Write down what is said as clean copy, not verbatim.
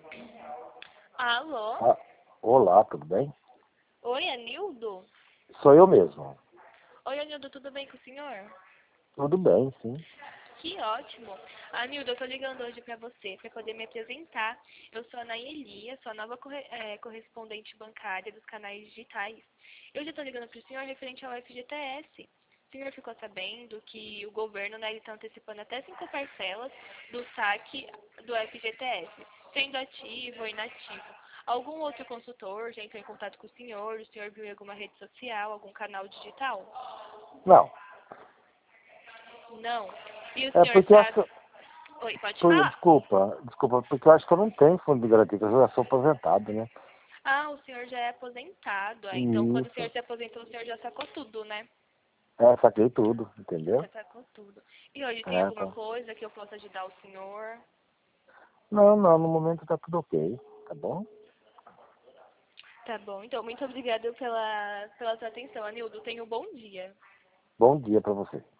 Alô? Ah, olá, tudo bem? Oi, Anildo? Sou eu mesmo. Oi, Anildo, tudo bem com o senhor? Tudo bem, sim. Que ótimo. Anildo, eu tô ligando hoje pra você para poder me apresentar. Eu sou a Nayelia, sou a nova correspondente bancária dos canais digitais. Eu já tô ligando pro senhor referente ao FGTS. O senhor ficou sabendo que o governo, né, ele tá antecipando até 5 parcelas do saque do FGTS, sendo ativo ou inativo. Algum outro consultor já entrou em contato com o senhor viu em alguma rede social, algum canal digital? Não, Não. E o é senhor porque eu acho sabe... que... Oi, pode falar. Desculpa, porque eu acho que eu não tenho fundo de garantia, que eu já sou aposentado, né? Ah, o senhor já é aposentado. Então, quando o senhor Isso. se aposentou, o senhor já sacou tudo, né? Saquei tudo, entendeu? Já sacou tudo. E hoje tem É, alguma tá. coisa que eu possa ajudar o senhor? Não, não, no momento tá tudo ok, tá bom? Tá bom. Então, muito obrigada pela sua atenção, Anildo. Tenha um bom dia. Bom dia pra você.